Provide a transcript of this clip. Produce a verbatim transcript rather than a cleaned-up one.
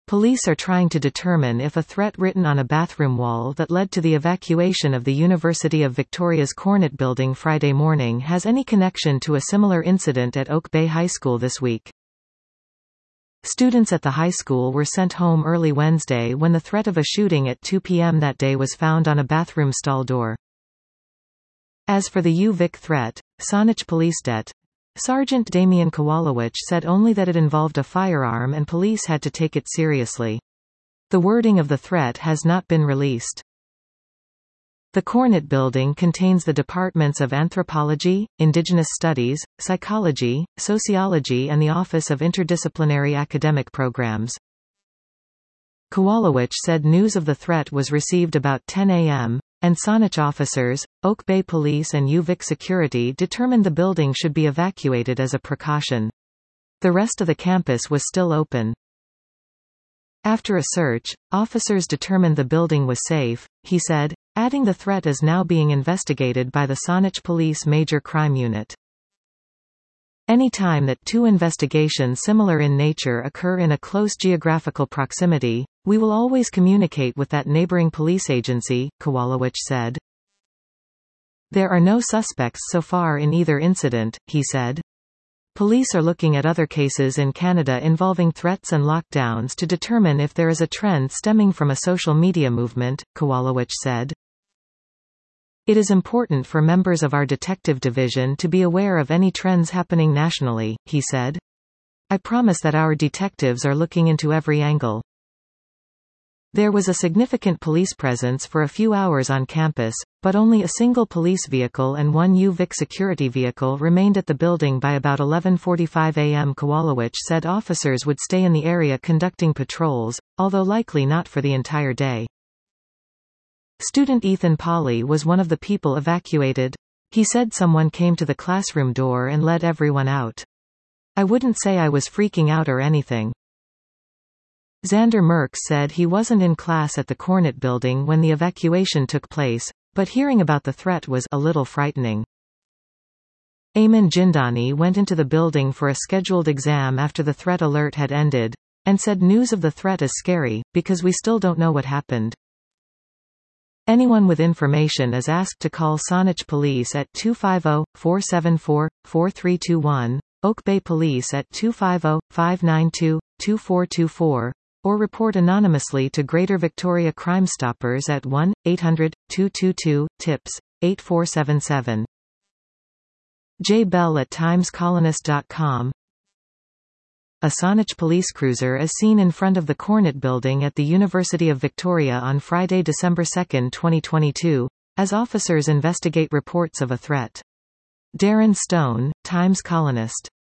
Police are trying to determine if a threat written on a bathroom wall that led to the evacuation of the University of Victoria's Cornett building Friday morning has any connection to a similar incident at Oak Bay High School this week. Students at the high school were sent home early Wednesday when the threat of a shooting at two p m that day was found on a bathroom stall door. As for the U Vic threat, Saanich Police Det. Sergeant Damian Kowalowicz said only that it involved a firearm and police had to take it seriously. The wording of the threat has not been released. The Cornett building contains the departments of Anthropology, Indigenous Studies, Psychology, Sociology and the Office of Interdisciplinary Academic Programs. Kowalowicz said news of the threat was received about ten a m, and Saanich officers, Oak Bay Police and U Vic Security determined the building should be evacuated as a precaution. The rest of the campus was still open. After a search, officers determined the building was safe, he said, adding the threat is now being investigated by the Saanich Police Major Crime Unit. Any time that two investigations similar in nature occur in a close geographical proximity, we will always communicate with that neighboring police agency, Kowalowicz said. There are no suspects so far in either incident, he said. Police are looking at other cases in Canada involving threats and lockdowns to determine if there is a trend stemming from a social media movement, Kowalowicz said. It is important for members of our detective division to be aware of any trends happening nationally, he said. I promise that our detectives are looking into every angle. There was a significant police presence for a few hours on campus, but only a single police vehicle and one U Vic security vehicle remained at the building by about eleven forty-five a m Kowalowicz said officers would stay in the area conducting patrols, although likely not for the entire day. Student Ethan Polly was one of the people evacuated. He said someone came to the classroom door and let everyone out. I wouldn't say I was freaking out or anything. Xander Merckx said he wasn't in class at the Cornett building when the evacuation took place, but hearing about the threat was a little frightening. Ayman Jindani went into the building for a scheduled exam after the threat alert had ended, and said news of the threat is scary, because we still don't know what happened. Anyone with information is asked to call Saanich Police at two five zero, four seven four, four three two one, Oak Bay Police at two five zero, five nine two, two four two four, or report anonymously to Greater Victoria Crime Stoppers at one eight hundred, two two two, T I P S, eight four seven seven. J Bell at times colonist dot com. A Saanich police cruiser is seen in front of the Cornett building at the University of Victoria on Friday, December second, twenty twenty-two, as officers investigate reports of a threat. Darren Stone, Times Colonist.